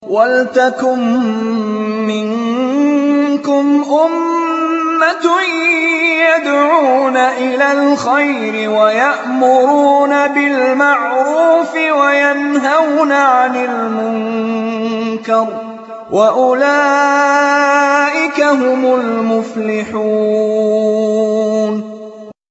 وَلْتَكُن مِّنكُمْ أُمَّةٌ يَدْعُونَ إِلَى الْخَيْرِ وَيَأْمُرُونَ بِالْمَعْرُوفِ وَيَنْهَوْنَ عَنِ الْمُنكَرِ وَأُولَئِكَ هُمُ الْمُفْلِحُونَ.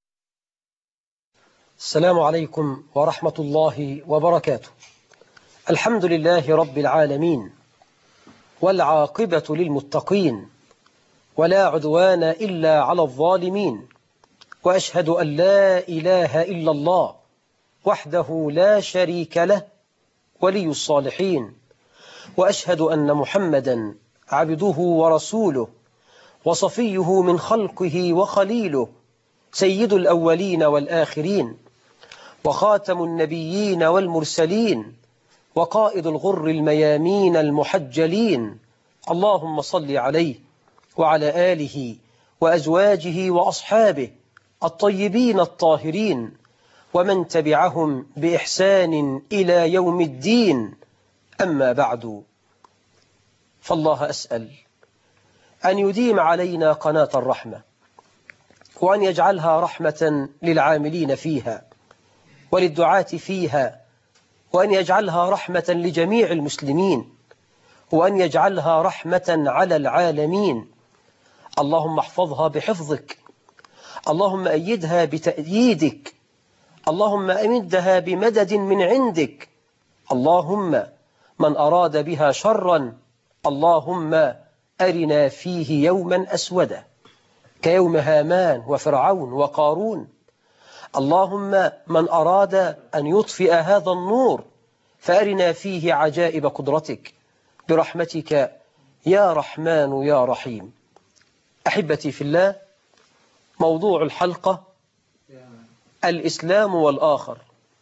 السلام عليكم ورحمة الله وبركاته. الحمد لله رب العالمين، والعاقبة للمتقين، ولا عدوان إلا على الظالمين، وأشهد أن لا إله إلا الله وحده لا شريك له ولي الصالحين، وأشهد أن محمدا عبده ورسوله وصفيه من خلقه وخليله، سيد الأولين والآخرين، وخاتم النبيين والمرسلين، وقائد الغر الميامين المحجلين. اللهم صل عليه وعلى آله وأزواجه وأصحابه الطيبين الطاهرين، ومن تبعهم بإحسان إلى يوم الدين. أما بعد، فالله أسأل أن يديم علينا قناة الرحمة، وأن يجعلها رحمة للعاملين فيها وللدعاة فيها، وأن يجعلها رحمة لجميع المسلمين، وأن يجعلها رحمة على العالمين. اللهم احفظها بحفظك، اللهم أيدها بتأييدك، اللهم أمدها بمدد من عندك. اللهم من أراد بها شرا اللهم أرنا فيه يوما أسودا كيوم هامان وفرعون وقارون. اللهم من أراد أن يطفئ هذا النور فأرنا فيه عجائب قدرتك برحمتك يا رحمن يا رحيم. أحبتي في الله، موضوع الحلقة الإسلام والآخر.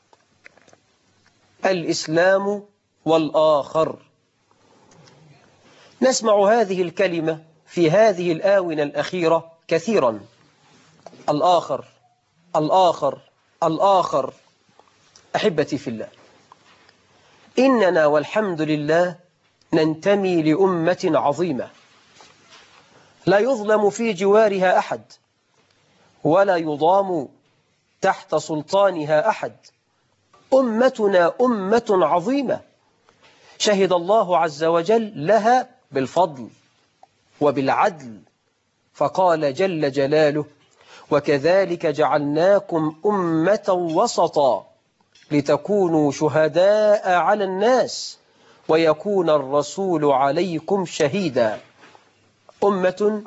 الإسلام والآخر. نسمع هذه الكلمة في هذه الآونة الأخيرة كثيرا: الآخر الآخر الآخر. أحبتي في الله، إننا والحمد لله ننتمي لأمة عظيمة لا يظلم في جوارها أحد، ولا يضام تحت سلطانها أحد. أمتنا أمة عظيمة شهد الله عز وجل لها بالفضل وبالعدل، فقال جل جلاله: وكذلك جعلناكم أمة وسطا لتكونوا شهداء على الناس ويكون الرسول عليكم شهيدا. أمة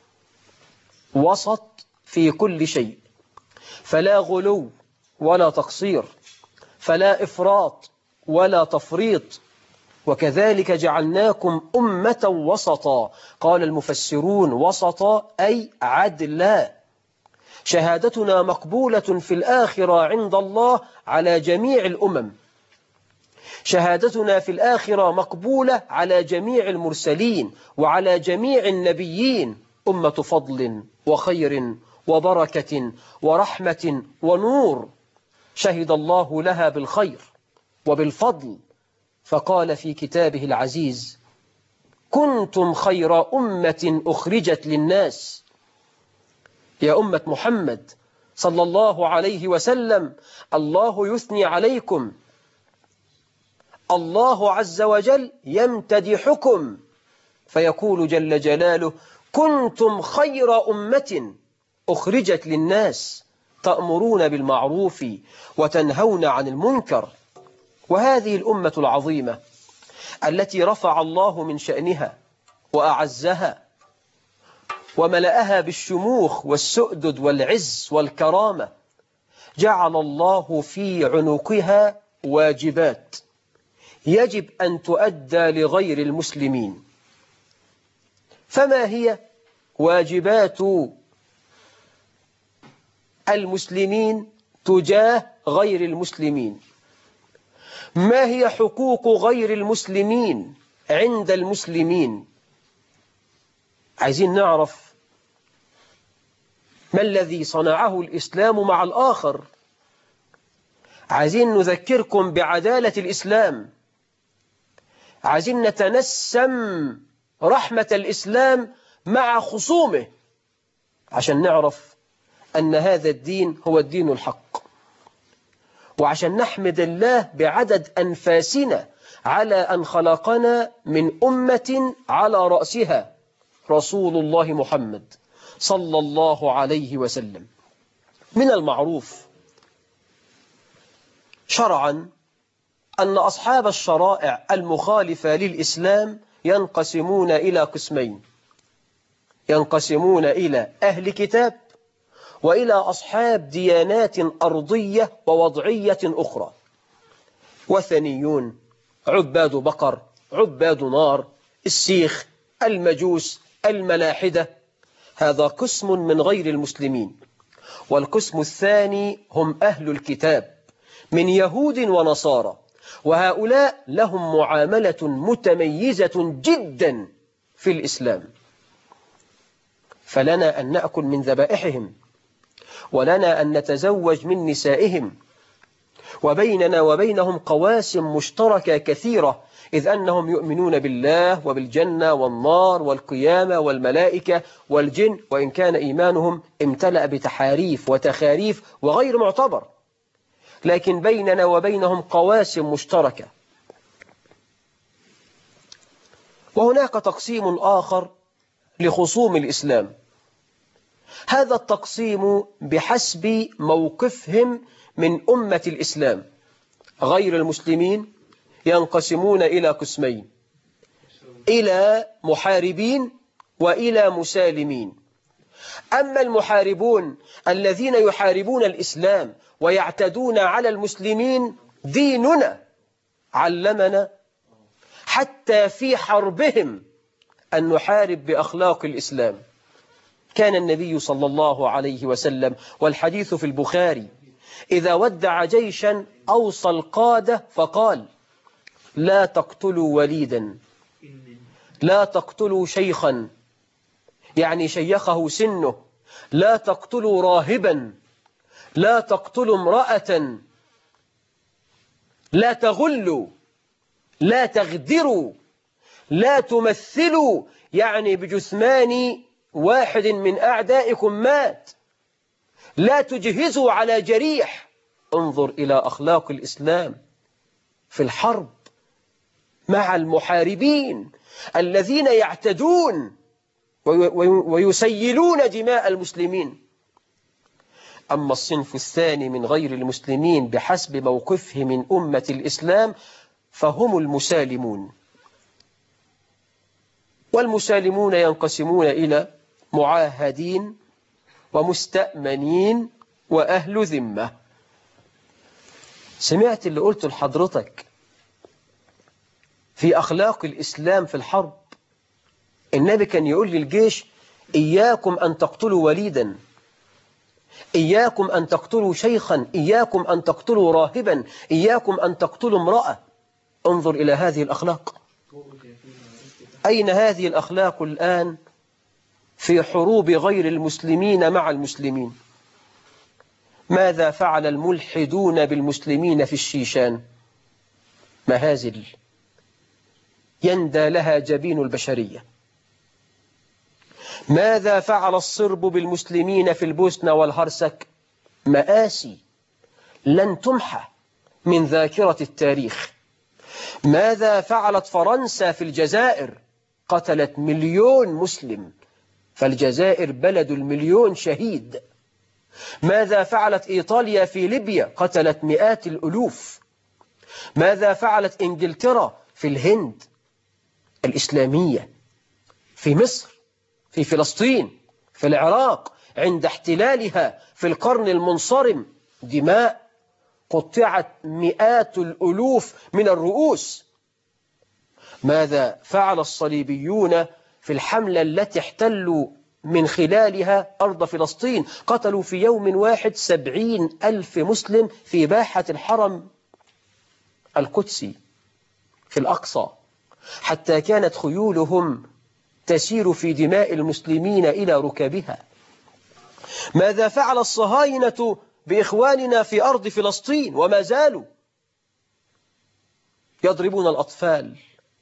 وسط في كل شيء، فلا غلو ولا تقصير، فلا إفراط ولا تفريط. وكذلك جعلناكم أمة وسطا، قال المفسرون وسطا أي عدلا. شهادتنا مقبولة في الآخرة عند الله على جميع الأمم، شهادتنا في الآخرة مقبولة على جميع المرسلين وعلى جميع النبيين. أمة فضل وخير وبركة ورحمة ونور، شهد الله لها بالخير وبالفضل، فقال في كتابه العزيز: كنتم خير أمة أخرجت للناس. يا أمة محمد صلى الله عليه وسلم، الله يثني عليكم، الله عز وجل يمتدحكم، فيقول جل جلاله: كنتم خير أمة أخرجت للناس تأمرون بالمعروف وتنهون عن المنكر. وهذه الأمة العظيمة التي رفع الله من شأنها وأعزها وملأها بالشموخ والسؤدد والعز والكرامة، جعل الله في عنقها واجبات يجب أن تؤدى لغير المسلمين. فما هي واجبات المسلمين تجاه غير المسلمين؟ ما هي حقوق غير المسلمين عند المسلمين؟ عايزين نعرف ما الذي صنعه الإسلام مع الآخر. عايزين نذكركم بعدالة الإسلام، عايزين نتنسم رحمة الإسلام مع خصومه عشان نعرف أن هذا الدين هو الدين الحق، وعشان نحمد الله بعدد أنفاسنا على أن خلقنا من أمة على رأسها رسول الله محمد صلى الله عليه وسلم. من المعروف شرعا أن أصحاب الشرائع المخالفة للإسلام ينقسمون إلى قسمين، ينقسمون إلى أهل كتاب وإلى أصحاب ديانات أرضية ووضعية أخرى. وثنيون، عباد بقر، عباد نار، السيخ، المجوس، الملاحدة، هذا قسم من غير المسلمين. والقسم الثاني هم أهل الكتاب من يهود ونصارى، وهؤلاء لهم معاملة متميزة جدا في الإسلام، فلنا أن نأكل من ذبائحهم، ولنا أن نتزوج من نسائهم، وبيننا وبينهم قواسم مشتركة كثيرة، إذ أنهم يؤمنون بالله وبالجنة والنار والقيامة والملائكة والجن، وإن كان إيمانهم امتلأ بتحاريف وتخاريف وغير معتبر، لكن بيننا وبينهم قواسم مشتركة. وهناك تقسيم آخر لخصوم الإسلام، هذا التقسيم بحسب موقفهم من أمة الإسلام. غير المسلمين ينقسمون إلى قسمين، إلى محاربين وإلى مسالمين. أما المحاربون الذين يحاربون الإسلام ويعتدون على المسلمين، ديننا علمنا حتى في حربهم أن نحارب بأخلاق الإسلام. كان النبي صلى الله عليه وسلم، والحديث في البخاري، إذا ودع جيشا أوصى القادة فقال: لا تقتلوا وليدا، لا تقتلوا شيخا يعني شيخه سنه، لا تقتلوا راهبا، لا تقتلوا امرأة، لا تغلوا، لا تغدروا، لا تمثلوا يعني بجثمان واحد من أعدائكم مات، لا تجهزوا على جريح. انظر إلى أخلاق الإسلام في الحرب مع المحاربين الذين يعتدون ويسيلون دماء المسلمين. أما الصنف الثاني من غير المسلمين بحسب موقفه من أمة الإسلام فهم المسالمون. والمسالمون ينقسمون إلى معاهدين ومستأمنين وأهل ذمة. سمعت اللي قلته لحضرتك في أخلاق الإسلام في الحرب؟ النبي كان يقول للجيش: إياكم أن تقتلوا وليدا، إياكم أن تقتلوا شيخا، إياكم أن تقتلوا راهبا، إياكم أن تقتلوا امرأة. انظر إلى هذه الأخلاق. أين هذه الأخلاق الآن في حروب غير المسلمين مع المسلمين؟ ماذا فعل الملحدون بالمسلمين في الشيشان؟ مهازل يندى لها جبين البشرية. ماذا فعل الصرب بالمسلمين في البوسنة والهرسك؟ مآسي لن تمحى من ذاكرة التاريخ. ماذا فعلت فرنسا في الجزائر؟ قتلت 1,000,000 مسلم، فالجزائر بلد 1,000,000 شهيد. ماذا فعلت إيطاليا في ليبيا؟ قتلت مئات الألوف. ماذا فعلت إنجلترا في الهند الإسلامية، في مصر، في فلسطين، في العراق عند احتلالها في القرن المنصرم؟ دماء، قطعت مئات الألوف من الرؤوس. ماذا فعل الصليبيون في الحملة التي احتلوا من خلالها أرض فلسطين؟ قتلوا في يوم واحد 70,000 مسلم في باحة الحرم القدسي في الأقصى، حتى كانت خيولهم تسير في دماء المسلمين إلى ركابها. ماذا فعل الصهاينة بإخواننا في أرض فلسطين؟ وما زالوا يضربون الأطفال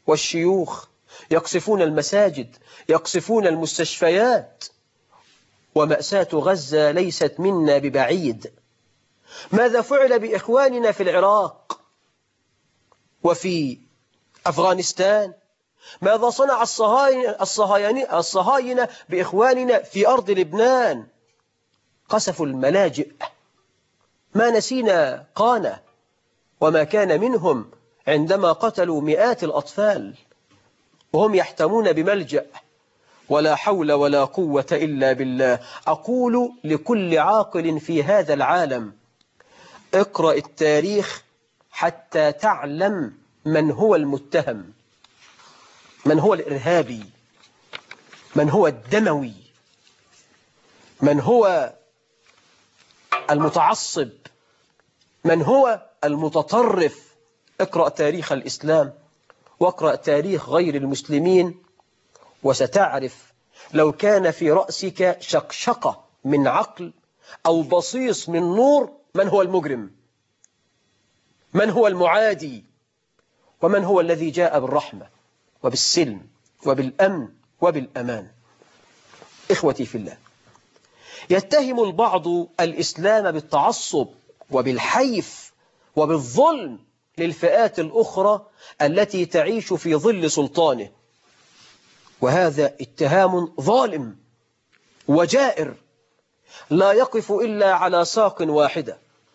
والشيوخ، يقصفون المساجد، يقصفون المستشفيات. ومأساة غزة ليست منا ببعيد. ماذا فعل بإخواننا في العراق وفي أفغانستان؟ ماذا صنع الصهاينة بإخواننا في أرض لبنان؟ قصفوا الملاجئ. ما نسينا قانة وما كان منهم عندما قتلوا مئات الأطفال وهم يحتمون بملجأ. ولا حول ولا قوة إلا بالله. أقول لكل عاقل في هذا العالم: اقرأ التاريخ حتى تعلم من هو المتهم، من هو الإرهابي، من هو الدموي، من هو المتعصب، من هو المتطرف. اقرأ تاريخ الإسلام واقرأ تاريخ غير المسلمين وستعرف لو كان في رأسك شقشقة من عقل أو بصيص من نور من هو المجرم، من هو المعادي، ومن هو الذي جاء بالرحمة وبالسلم وبالأمن وبالأمان. إخوتي في الله، يتهم البعض الإسلام بالتعصب وبالحيف وبالظلم للفئات الأخرى التي تعيش في ظل سلطانه، وهذا اتهام ظالم وجائر لا يقف إلا على ساق واحدة،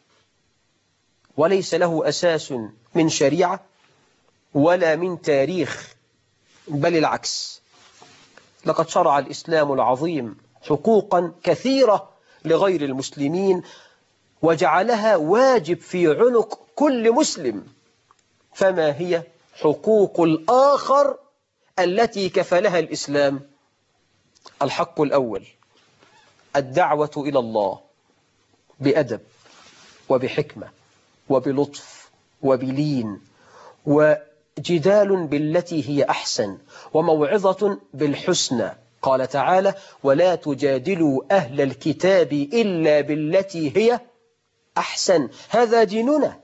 وليس له أساس من شريعة ولا من تاريخ، بل العكس. لقد شرع الإسلام العظيم حقوقا كثيرة لغير المسلمين وجعلها واجب في عنق كل مسلم. فما هي حقوق الآخر التي كفلها الإسلام؟ الحق الأول: الدعوة إلى الله بأدب وبحكمة وبلطف وبلين، وجدال بالتي هي أحسن، وموعظة بالحسنى. قال تعالى: ولا تجادلوا أهل الكتاب إلا بالتي هي أحسن. هذا ديننا،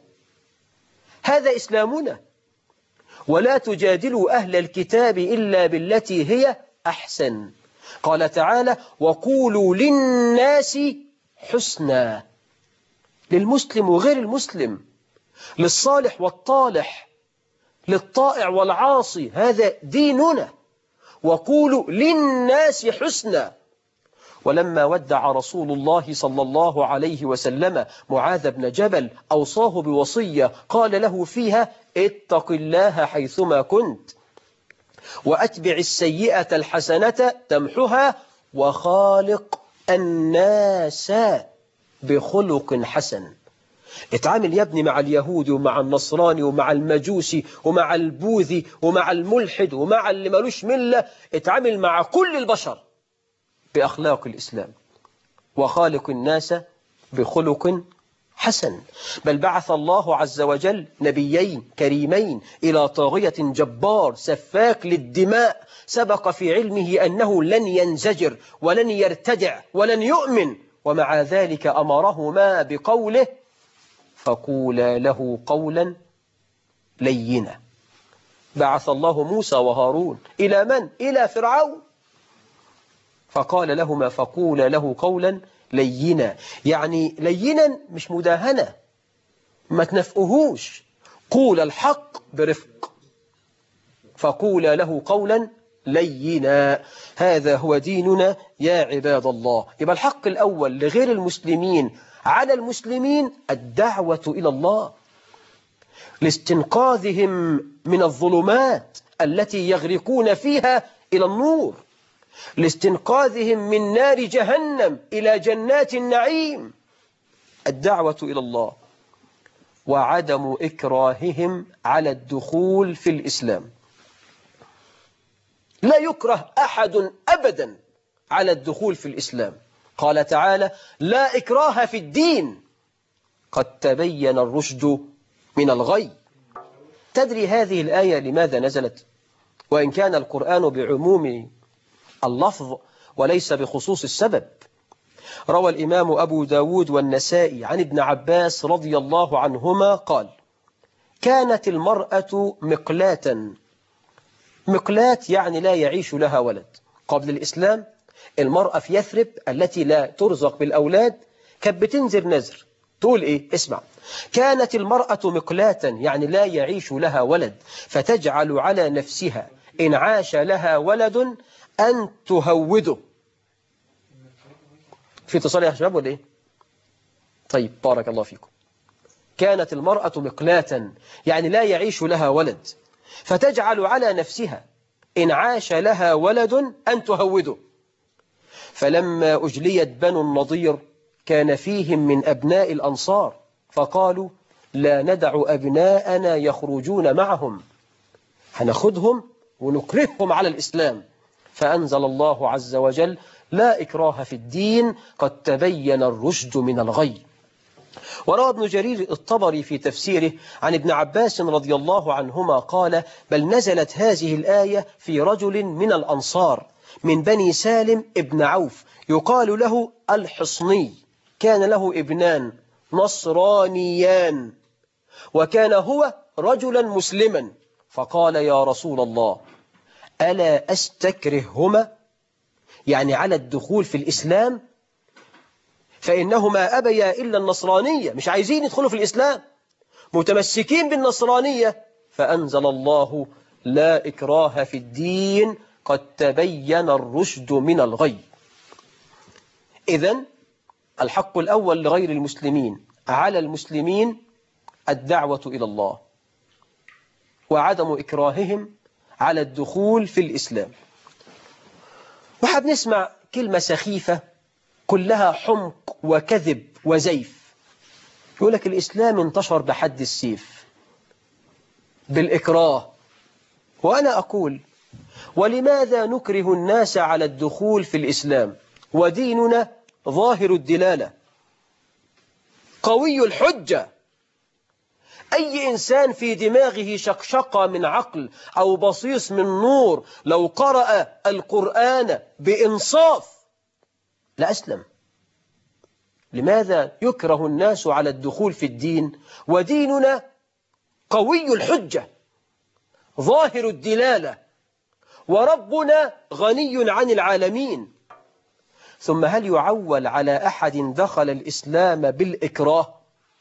هذا إسلامنا. ولا تجادلوا أهل الكتاب إلا بالتي هي أحسن. قال تعالى: وقولوا للناس حسنا، للمسلم وغير المسلم، للصالح والطالح، للطائع والعاصي. هذا ديننا. وقولوا للناس حسنا. ولما ودع رسول الله صلى الله عليه وسلم معاذ بن جبل أوصاه بوصية قال له فيها: اتق الله حيثما كنت، وأتبع السيئة الحسنة تمحها، وخالق الناس بخلق حسن. اتعامل يا ابني مع اليهودي ومع النصراني ومع المجوسي ومع البوذي ومع الملحد ومع اللي ملوش ملة. اتعامل مع كل البشر بأخلاق الإسلام. وخالق الناس بخلق حسن. بل بعث الله عز وجل نبيين كريمين إلى طاغية جبار سفاك للدماء سبق في علمه أنه لن ينزجر ولن يرتدع ولن يؤمن، ومع ذلك أمرهما بقوله: فقولا له قولا لينا. بعث الله موسى وهارون إلى من؟ إلى فرعون، فقال لهما: فقولا له قولا لينا. يعني لينا مش مداهنة، ما تنفقهوش، قول الحق برفق. فقولا له قولا لينا. هذا هو ديننا يا عباد الله. يبقى الحق الأول لغير المسلمين على المسلمين الدعوة إلى الله، لاستنقاذهم من الظلمات التي يغرقون فيها إلى النور، لاستنقاذهم من نار جهنم إلى جنات النعيم. الدعوة إلى الله، وعدم إكراههم على الدخول في الإسلام. لا يكره أحد أبدا على الدخول في الإسلام. قال تعالى: لا إكراه في الدين قد تبين الرشد من الغي. تدري هذه الآية لماذا نزلت؟ وإن كان القرآن بعموم اللفظ وليس بخصوص السبب. روى الإمام أبو داود والنسائي عن ابن عباس رضي الله عنهما قال: كانت المرأة مقلاة مقلات يعني لا يعيش لها ولد. قبل الإسلام المرأة في يثرب التي لا ترزق بالأولاد كانت بتنذر نذر، تقول إيه؟ اسمع: كانت المرأة مقلاة يعني لا يعيش لها ولد، فتجعل على نفسها إن عاش لها ولد أن تهوده. في اتصال يا شباب ولا إيه؟ طيب بارك الله فيكم. كانت المرأة مقلاة يعني لا يعيش لها ولد، فتجعل على نفسها إن عاش لها ولد أن تهوده. فلما أجليت بنو النضير كان فيهم من أبناء الأنصار فقالوا لا ندع أبناءنا يخرجون معهم، هناخدهم ونكرههم على الإسلام. فأنزل الله عز وجل لا إكراه في الدين قد تبين الرشد من الغي. وروى ابن جرير الطبري في تفسيره عن ابن عباس رضي الله عنهما قال بل نزلت هذه الآية في رجل من الأنصار من بني سالم ابن عوف يقال له الحصني، كان له ابنان نصرانيان وكان هو رجلا مسلما، فقال يا رسول الله ألا أستكرههما يعني على الدخول في الإسلام، فإنهما أبيا إلا النصرانية، مش عايزين يدخلوا في الإسلام، متمسكين بالنصرانية. فأنزل الله لا إكراه في الدين قد تبين الرشد من الغي. إذن الحق الأول لغير المسلمين على المسلمين الدعوة إلى الله وعدم إكراههم على الدخول في الإسلام. وحب نسمع كلمة سخيفة كلها حمق وكذب وزيف، يقول لك الإسلام انتشر بحد السيف بالإكراه. وأنا أقول ولماذا نكره الناس على الدخول في الإسلام وديننا ظاهر الدلالة قوي الحجة؟ أي إنسان في دماغه شقشقة من عقل أو بصيص من نور لو قرأ القرآن بإنصاف لأسلم. لماذا يكره الناس على الدخول في الدين وديننا قوي الحجة ظاهر الدلالة وربنا غني عن العالمين؟ ثم هل يعول على أحد دخل الإسلام بالإكراه؟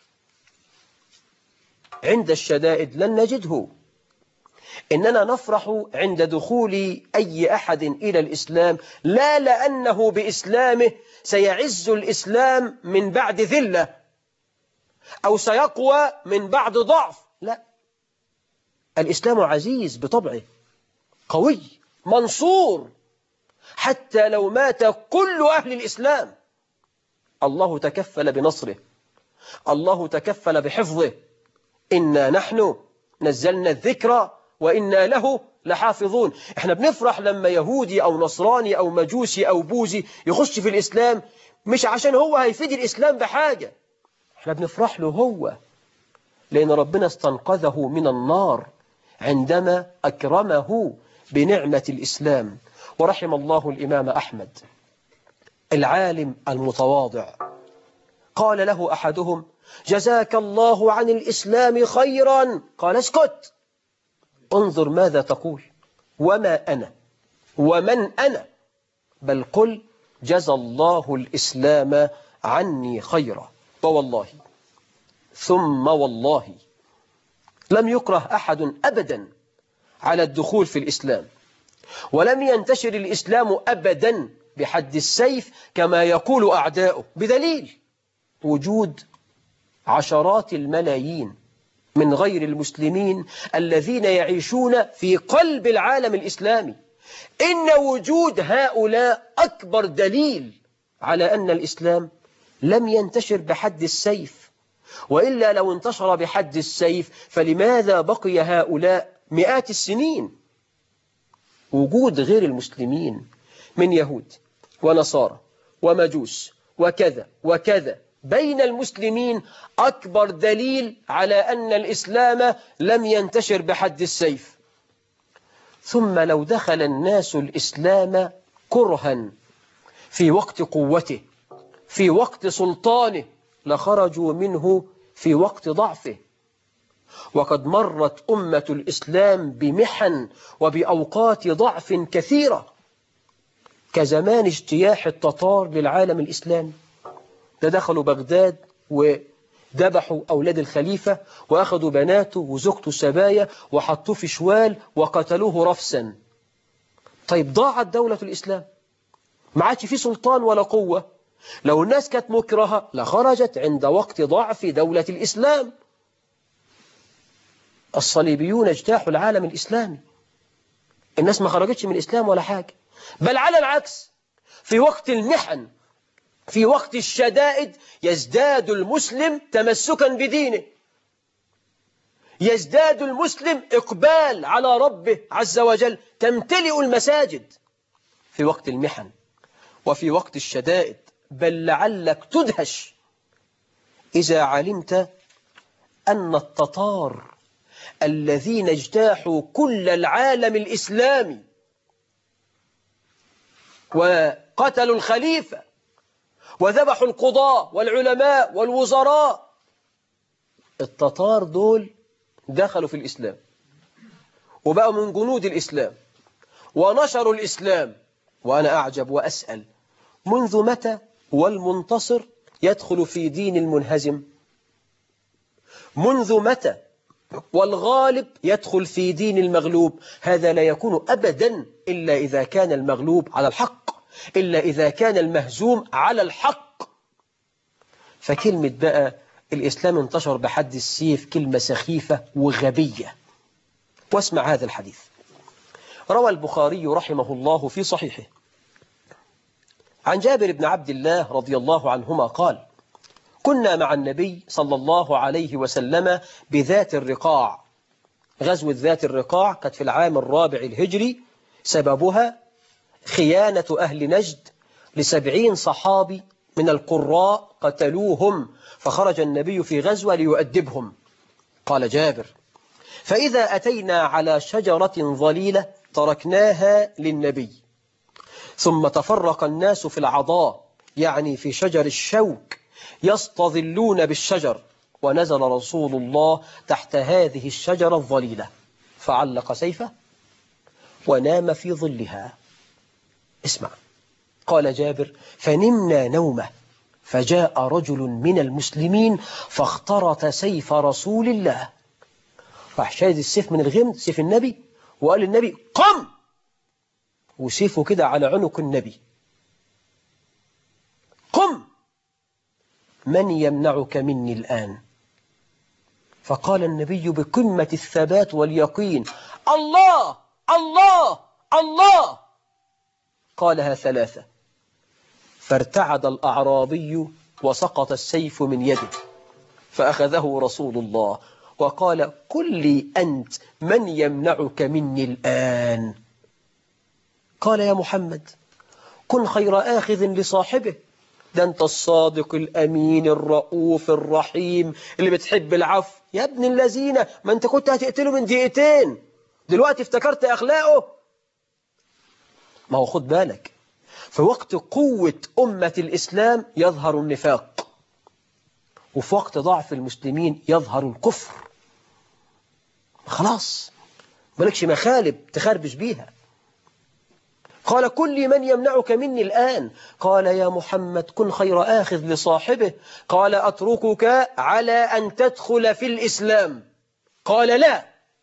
عند الشدائد لن نجده. إننا نفرح عند دخول أي أحد إلى الإسلام لا لأنه بإسلامه سيعز الإسلام من بعد ذلة أو سيقوى من بعد ضعف، لا، الإسلام عزيز بطبعه قوي منصور، حتى لو مات كل أهل الإسلام الله تكفل بنصره، الله تكفل بحفظه. إنا نحن نزلنا الذكر وإنا له لحافظون. احنا بنفرح لما يهودي أو نصراني أو مجوسي أو بوذي يخش في الإسلام، مش عشان هو هيفيد الإسلام بحاجة، احنا بنفرح له هو لأن ربنا استنقذه من النار عندما أكرمه بنعمة الإسلام. ورحم الله الإمام أحمد العالم المتواضع، قال له أحدهم جزاك الله عن الإسلام خيرا، قال اسكت، انظر ماذا تقول، وما أنا ومن أنا، بل قل جزى الله الإسلام عني خيرا. فوالله ثم والله لم يكره أحد أبدا على الدخول في الإسلام، ولم ينتشر الإسلام أبدا بحد السيف كما يقول أعداؤه، بدليل وجود عشرات الملايين من غير المسلمين الذين يعيشون في قلب العالم الإسلامي. إن وجود هؤلاء أكبر دليل على أن الإسلام لم ينتشر بحد السيف، وإلا لو انتشر بحد السيف فلماذا بقي هؤلاء مئات السنين؟ وجود غير المسلمين من يهود ونصارى ومجوس وكذا وكذا بين المسلمين أكبر دليل على أن الإسلام لم ينتشر بحد السيف. ثم لو دخل الناس الإسلام كرها في وقت قوته في وقت سلطانه لخرجوا منه في وقت ضعفه. وقد مرت أمة الإسلام بمحن وبأوقات ضعف كثيرة، كزمان اجتياح التتار للعالم الإسلامي. ده دخلوا بغداد وذبحوا أولاد الخليفة وأخذوا بناته وزوجته سبايا وحطوه في شوال وقتلوه رفسا. طيب ضاعت دولة الإسلام، ما عادش فيه سلطان ولا قوة. لو الناس كانت مكرهة لخرجت عند وقت ضعف دولة الإسلام. الصليبيون اجتاحوا العالم الإسلامي، الناس ما خرجتش من الإسلام ولا حاجة، بل على العكس، في وقت المحن، في وقت الشدائد، يزداد المسلم تمسكا بدينه، يزداد المسلم إقبال على ربه عز وجل، تمتلئ المساجد في وقت المحن وفي وقت الشدائد. بل لعلك تدهش إذا علمت أن التتار الذين اجتاحوا كل العالم الإسلامي وقتلوا الخليفة وذبحوا القضاة والعلماء والوزراء، التتار دول دخلوا في الإسلام وبقوا من جنود الإسلام ونشروا الإسلام. وأنا أعجب وأسأل، منذ متى والمنتصر يدخل في دين المنهزم؟ منذ متى والغالب يدخل في دين المغلوب؟ هذا لا يكون أبدا إلا إذا كان المغلوب على الحق، إلا إذا كان المهزوم على الحق. فكلمة بقى الإسلام انتشر بحد السيف كلمة سخيفة وغبية. واسمع هذا الحديث. روى البخاري رحمه الله في صحيحه عن جابر بن عبد الله رضي الله عنهما قال: كنا مع النبي صلى الله عليه وسلم بذات الرقاع. غزوة ذات الرقاع كانت في العام 4 الهجري، سببها خيانة أهل نجد ل70 صحابي من القراء قتلوهم، فخرج النبي في غزوة ليؤدبهم. قال جابر: فإذا أتينا على شجرة ظليلة تركناها للنبي، ثم تفرق الناس في العضاء، يعني في شجر الشوك، يستظلون بالشجر، ونزل رسول الله تحت هذه الشجرة الظليلة فعلق سيفه ونام في ظلها. اسمع، قال جابر: فنمنا نومه، فجاء رجل من المسلمين فاخترط سيف رسول الله، راح شايد السيف من الغمد، سيف النبي، وقال للنبي: قم، وسيفه كده على عنق النبي. قم، من يمنعك مني الآن؟ فقال النبي بقمة الثبات واليقين: الله الله الله. قالها 3، فارتعد الأعرابي وسقط السيف من يده، فأخذه رسول الله وقال: قل لي أنت من يمنعك مني الآن؟ قال: يا محمد، كن خير آخذ لصاحبه، ده أنت الصادق الأمين الرؤوف الرحيم اللي بتحب العفو. يا ابن الذين، ما أنت كنت هتقتله من دقيقتين، دلوقتي افتكرت أخلاقه؟ ما هو خد بالك، في وقت قوة أمة الإسلام يظهر النفاق، وفي وقت ضعف المسلمين يظهر الكفر. خلاص مالكش مخالب تخربش بيها. قال: كل من يمنعك مني الآن؟ قال: يا محمد، كن خير آخذ لصاحبه. قال: أتركك على أن تدخل في الإسلام؟ قال: لا.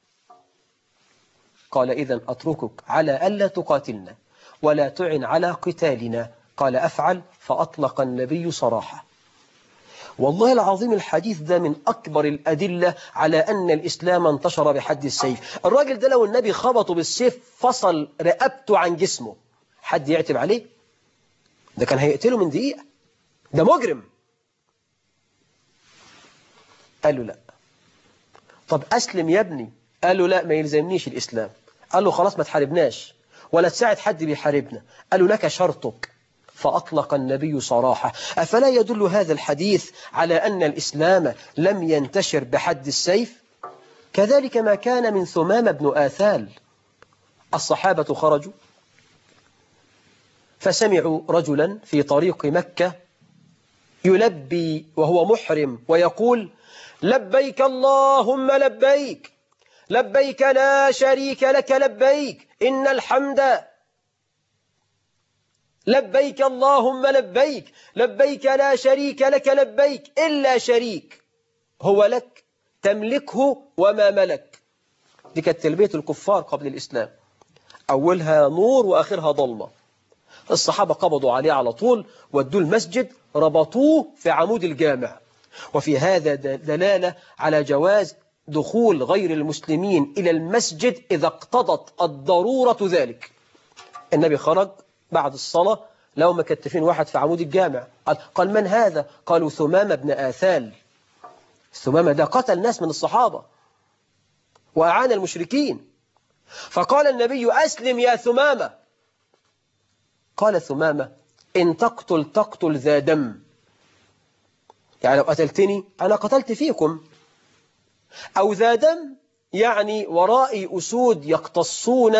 قال: إذن أتركك على ألا تقاتلنا ولا تعن على قتالنا. قال: أفعل. فأطلق النبي صراحة. والله العظيم الحديث ده من أكبر الأدلة على أن الإسلام انتشر بحد السيف. الراجل ده لو النبي خبطه بالسيف فصل رقبته عن جسمه، حد يعتب عليه؟ ده كان هيقتله من دقيقة، ده مجرم. قال له: لا. طب أسلم يا ابني. قال له: لا، ما يلزمنيش الإسلام. قال له: خلاص ما تحاربناش ولا تساعد حد بيحاربنا. قال له: لك شرطك. فأطلق النبي صراحة. أفلا يدل هذا الحديث على أن الإسلام لم ينتشر بحد السيف؟ كذلك ما كان من ثمامة بن آثال. الصحابة خرجوا فسمعوا رجلا في طريق مكة يلبي وهو محرم ويقول: لبيك اللهم لبيك، لبيك لا شريك لك لبيك، إن الحمد، لبيك اللهم لبيك، لبيك لا شريك لك لبيك إلا شريك هو لك تملكه وما ملك. دي كانت تلبية الكفار قبل الإسلام، أولها نور وآخرها ضلمة. الصحابة قبضوا عليه على طول، ودوا المسجد، ربطوه في عمود الجامع. وفي هذا دلالة على جواز دخول غير المسلمين إلى المسجد إذا اقتضت الضرورة ذلك. النبي خرج بعد الصلاة، لو مكتفين واحد في عمود الجامع، قال من هذا؟ قالوا ثمامة بن آثال. ثمامة ده قتل ناس من الصحابة وأعان المشركين. فقال النبي أسلم يا ثمامة. قال ثمامة إن تقتل ذا دم، يعني لو قتلتني أنا قتلت فيكم، أو ذا دم يعني ورائي أسود يقتصون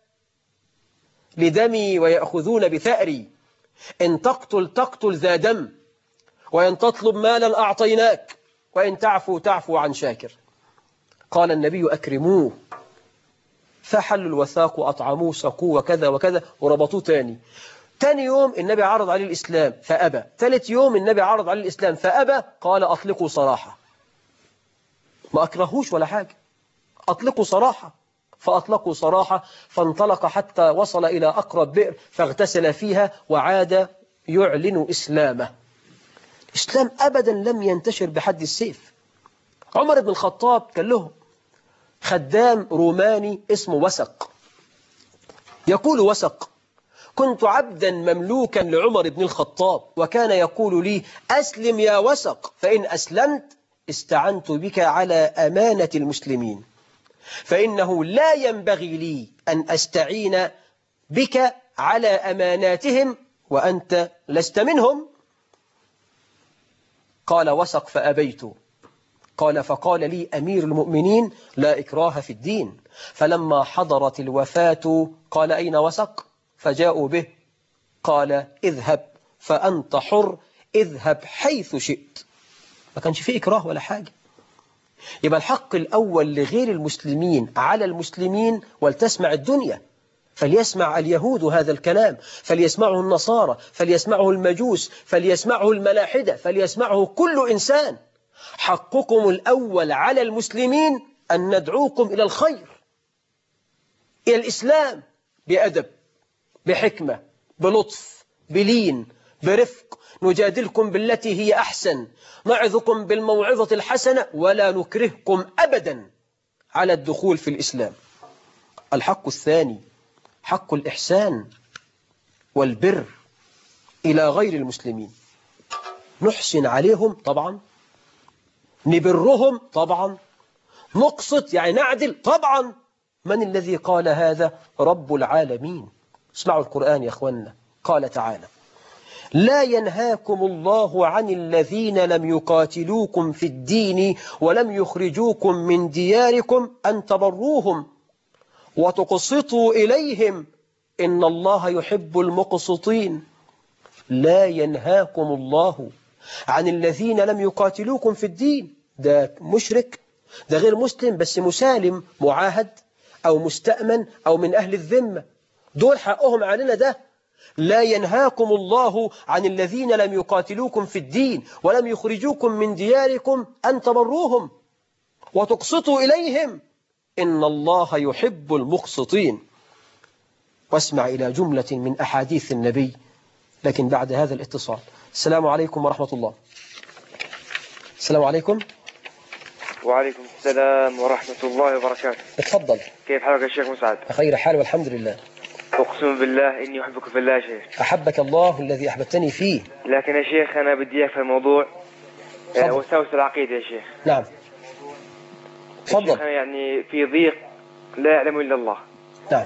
لدمي ويأخذون بثأري. إن تقتل ذا دم، وإن تطلب مالا أعطيناك، وإن تعفو عن شاكر. قال النبي أكرموه، فحلوا الوثاق وأطعموه سقوه وكذا وكذا وربطوه تاني يوم النبي عرض عليه الإسلام فأبى، ثالث يوم النبي عرض عليه الإسلام فأبى، قال أطلقوا صراحة. ما أكرهوش ولا حاجة، أطلقوا صراحة. فأطلقوا صراحة، فانطلق حتى وصل إلى أقرب بئر فاغتسل فيها وعاد يعلن إسلامه. الإسلام أبدا لم ينتشر بحد السيف. عمر بن الخطاب كان له خدام روماني اسمه وسق. يقول وسق كنت عبدا مملوكا لعمر بن الخطاب، وكان يقول لي أسلم يا وسق، فإن أسلمت استعنت بك على أمانة المسلمين، فإنه لا ينبغي لي أن أستعين بك على أماناتهم وأنت لست منهم. قال وسق فأبيت. قال فقال لي أمير المؤمنين لا إكراه في الدين. فلما حضرت الوفاة قال أين وسق؟ فجاءوا به. قال اذهب فأنت حر، اذهب حيث شئت. ما كانش فيه إكراه ولا حاجة. يبقى الحق الأول لغير المسلمين على المسلمين، ولتسمع الدنيا، فليسمع اليهود هذا الكلام، فليسمعه النصارى، فليسمعه المجوس، فليسمعه الملاحدة، فليسمعه كل إنسان. حقكم الأول على المسلمين أن ندعوكم إلى الخير، إلى الإسلام، بأدب، بحكمة، بلطف، بلين، برفق، نجادلكم بالتي هي أحسن، نعظكم بالموعظة الحسنة، ولا نكرهكم أبدا على الدخول في الإسلام. الحق الثاني حق الإحسان والبر إلى غير المسلمين. نحسن عليهم طبعا، نبرهم طبعا، نقسط يعني نعدل طبعا. من الذي قال هذا؟ رب العالمين. اسمعوا القرآن يا أخوانا. قال تعالى لا ينهاكم الله عن الذين لم يقاتلوكم في الدين ولم يخرجوكم من دياركم أن تبروهم وتقسطوا إليهم إن الله يحب المقسطين. لا ينهاكم الله عن الذين لم يقاتلوكم في الدين. ده مشرك، ده غير مسلم بس مسالم، معاهد أو مستأمن أو من أهل الذمة، دول حقهم علينا. ده لا ينهاكم الله عن الذين لم يقاتلوكم في الدين ولم يخرجوكم من دياركم أن تبروهم وتقسطوا إليهم إن الله يحب المقسطين. واسمع إلى جملة من أحاديث النبي، لكن بعد هذا الاتصال. السلام عليكم ورحمة الله. السلام عليكم. وعليكم السلام ورحمة الله وبركاته. اتفضل. كيف حالك يا شيخ مسعد؟ بخير حال والحمد لله. أقسم بالله إني أحبك في الله يا شيخ. أحبك الله الذي أحببتني فيه. لكن يا شيخ أنا بدي أفهم الموضوع وساوس العقيدة يا شيخ. نعم تفضل. أنا يعني في ضيق لا يعلم إلا الله. نعم.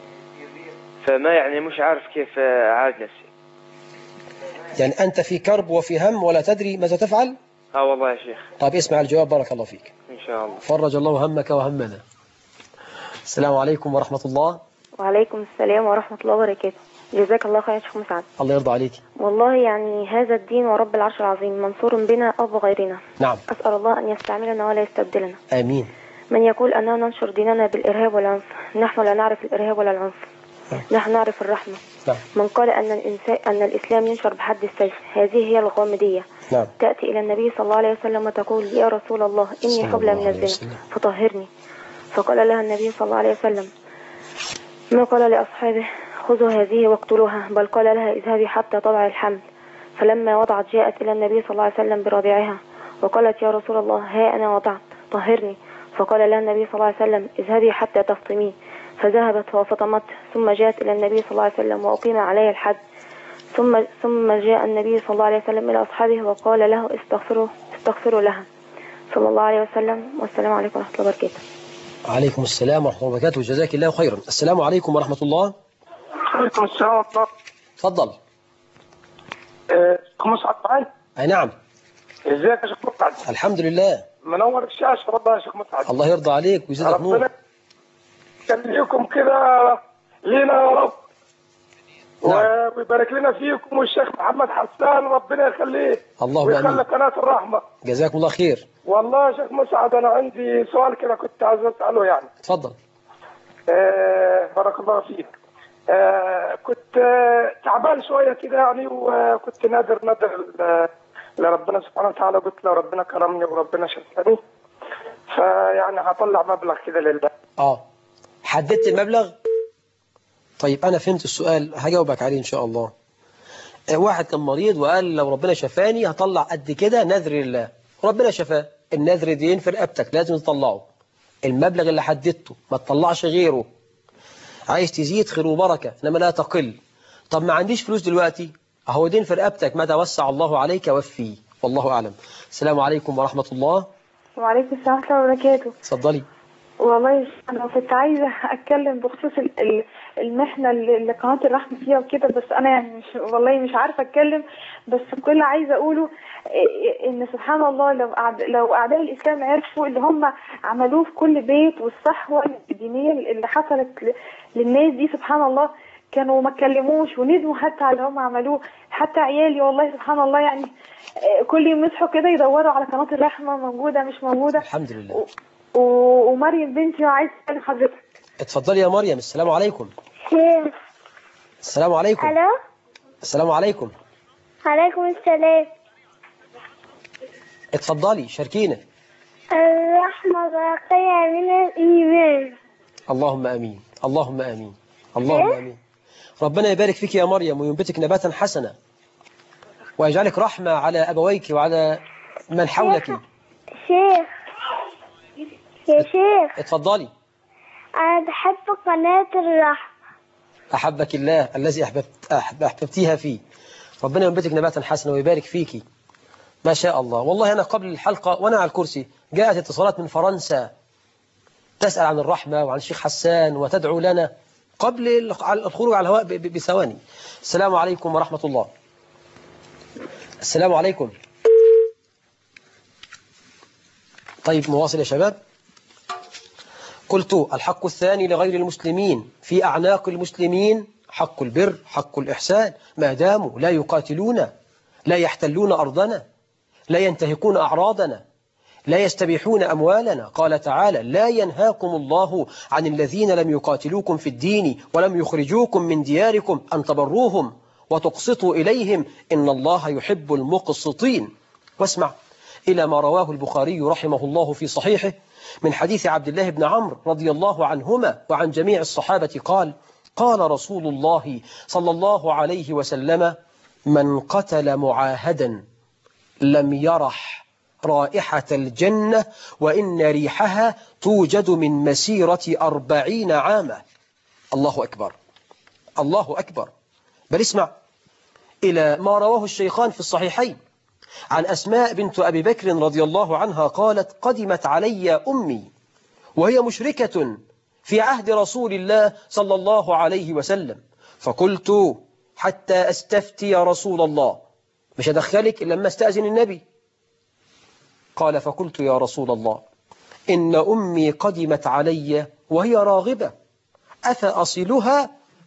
فما يعني مش عارف كيف أعالج نفسي. يعني أنت في كرب وفي هم ولا تدري ماذا تفعل؟ والله يا شيخ. طيب اسمع الجواب بارك الله فيك. إن شاء الله. فرج الله همك وهمنا. السلام عليكم ورحمة الله. وعليكم السلام ورحمة الله وبركاته. جزاك الله خير يا شيخ مسعد. الله يرضى عليك. والله يعني هذا الدين ورب العرش العظيم منصور بنا أو بغيرنا. نعم. أسأل الله أن يستعملنا ولا يستبدلنا. آمين. من يقول أننا ننشر ديننا بالإرهاب والعنف، نحن لا نعرف الإرهاب ولا العنف، نحن نعرف الرحمة. نعم. من قال أن الإسلام ينشر بحد السيف، هذه هي الغامدية. نعم. تأتي إلى النبي صلى الله عليه وسلم وتقول: يا رسول الله إني حبلى من الزنا فطهرني. فقال لها النبي صلى الله عليه وسلم ما قال لأصحابه: خذوا هذه واقتلوها، بل قال لها: اذهبي حتى تضع الحمل. فلما وضعت جاءت إلى النبي صلى الله عليه وسلم برضيعها وقالت: يا رسول الله ها أنا وضعت طهرني. فقال لها النبي صلى الله عليه وسلم: اذهبي حتى تفطميه. فذهبت وفطمت، ثم جاءت إلى النبي صلى الله عليه وسلم وأقيم عليها الحد. ثم جاء النبي صلى الله عليه وسلم إلى أصحابه وقال له: استغفروا لها صلى الله عليه وسلم. والسلام عليكم ورحمة الله وبركاته. عليكم السلام ورحمة الله وبركاته. جزاك الله خيرا. السلام عليكم ورحمة الله. وعليكم السلام ورحمة الله. تفضل. شيخ مسعد معي؟ أي نعم. ازيك يا شيخ مسعد؟ الحمد لله. منور الشاشة والله يا شيخ مسعد. الله يرضى عليك ويزيدك نور. ربنا يخليكم كده لينا يا رب. نعم. ويبارك لنا فيكم والشيخ محمد حسان ربنا يخليه. اللهم آمين. ويخلي قناة الرحمة. جزاكم الله خير. والله يا شيخ مسعد أنا عندي سؤال كده كنت عايز أسأله يعني. تفضل. بارك الله فيك. كنت تعبان شوية كده يعني، وكنت نادر لربنا سبحانه وتعالى. قلت له ربنا كرمني وربنا شفاني، فيعني هطلع مبلغ كده لله. حددت المبلغ؟ طيب أنا فهمت السؤال، هجاوبك عليه إن شاء الله. واحد كان مريض وقال لو ربنا شفاني هطلع قد كده نذر لله، ربنا شفاه. النذر دين في رقبتك لازم تطلعه، المبلغ اللي حددته ما تطلعش غيره. عايز تزيد خير وبركة إنما لا تقل. طب ما عنديش فلوس دلوقتي، أهو دين في رقبتك، ماذا وسع الله عليك وفيه، والله أعلم. السلام عليكم ورحمة الله. وعليكم السلام ورحمة الله وبركاته. اتفضلي. والله أنا كنت عايزة أتكلم بخصوص المحنة اللي قناة الرحمة فيها وكده، بس أنا يعني والله مش عارفة أتكلم. بس كل اللي عايزة أقوله إن سبحان الله لو أعداء الإسلام عرفوا اللي هم عملوه في كل بيت، والصحوة الدينية اللي حصلت للناس دي سبحان الله، كانوا ما اتكلموش وندموا حتى على اللي هم عملوه. حتى عيالي والله سبحان الله يعني كل يوم يصحوا كده يدوروا على قناة الرحمة موجودة مش موجودة. الحمد لله. ومريم بنتي عايزة أسأل حضرتك. اتفضلي يا مريم. السلام عليكم. السلام عليكم. الو. السلام عليكم. عليكم السلام. اتفضلي شاركينا. الرحمة باقية من الإيمان. اللهم آمين. اللهم آمين. اللهم آمين. ربنا يبارك فيك يا مريم وينبتك نباتا حسنا ويجعلك رحمة على أبويك وعلى من حولك. شيخ يا شيخ. اتفضلي. أنا بحب قناة الرحمة. أحبك الله الذي أحببتيها فيه. ربنا ينبتك نباتا حسنا ويبارك فيك. ما شاء الله. والله أنا قبل الحلقة وأنا على الكرسي جاءت اتصالات من فرنسا تسأل عن الرحمة وعن الشيخ حسان وتدعو لنا قبل الخروج على الهواء بثواني. السلام عليكم ورحمة الله. السلام عليكم. طيب مواصل يا شباب. قلت الحق الثاني لغير المسلمين في أعناق المسلمين حق البر، حق الإحسان، ما داموا لا يقاتلون، لا يحتلون أرضنا، لا ينتهكون أعراضنا، لا يستبيحون أموالنا. قال تعالى: لا ينهاكم الله عن الذين لم يقاتلوكم في الدين ولم يخرجوكم من دياركم أن تبروهم وتقسطوا إليهم إن الله يحب المقسطين. واسمع إلى ما رواه البخاري رحمه الله في صحيحه من حديث عبد الله بن عمرو رضي الله عنهما وعن جميع الصحابة قال: قال رسول الله صلى الله عليه وسلم: من قتل معاهدا لم يرح رائحة الجنة وإن ريحها توجد من مسيرة 40 عاما. الله أكبر. الله أكبر. بل اسمع إلى ما رواه الشيخان في الصحيحين عن أسماء بنت أبي بكر رضي الله عنها قالت: قدمت علي أمي وهي مشركة في عهد رسول الله صلى الله عليه وسلم، فقلت حتى أستفتي رسول الله، مش أدخلك إلا لما استأذن النبي. قال: فقلت يا رسول الله إن أمي قدمت علي وهي راغبة، أفأصلها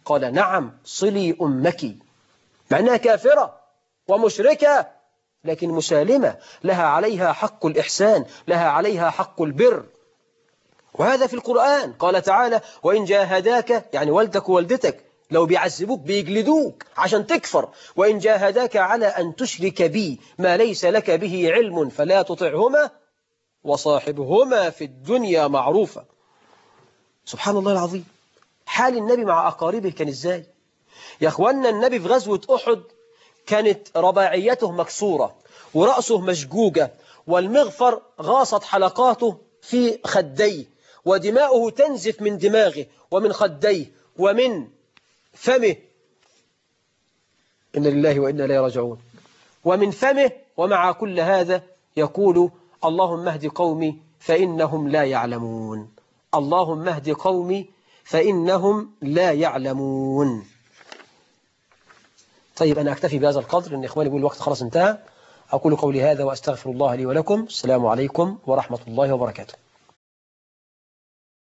قال نعم صلي أمك، مع أنها كافرة ومشركة لكن مسالمة، لها عليها حق الإحسان، لها عليها حق البر. وهذا في القرآن قال تعالى وإن جاهداك، يعني والدك ووالدتك لو بيعذبوك بيجلدوك عشان تكفر، وإن جاهداك على أن تشرك بي ما ليس لك به علم فلا تطعهما وصاحبهما في الدنيا معروفا. سبحان الله العظيم، حال النبي مع أقاربه كان إزاي؟ يا أخوانا النبي في غزوة أحد كانت رباعيته مكسورة ورأسه مشجوجة والمغفر غاصت حلقاته في خديه ودماؤه تنزف من دماغه ومن خديه ومن فمه، إن لله وإنا إليه راجعون، ومن فمه، ومع كل هذا يقول اللهم اهد قومي فإنهم لا يعلمون، اللهم اهد قومي فإنهم لا يعلمون. طيب أنا أكتفي بهذا القدر، إن إخواني يقول الوقت خلاص انتهى. أقول قولي هذا وأستغفر الله لي ولكم. السلام عليكم ورحمة الله وبركاته.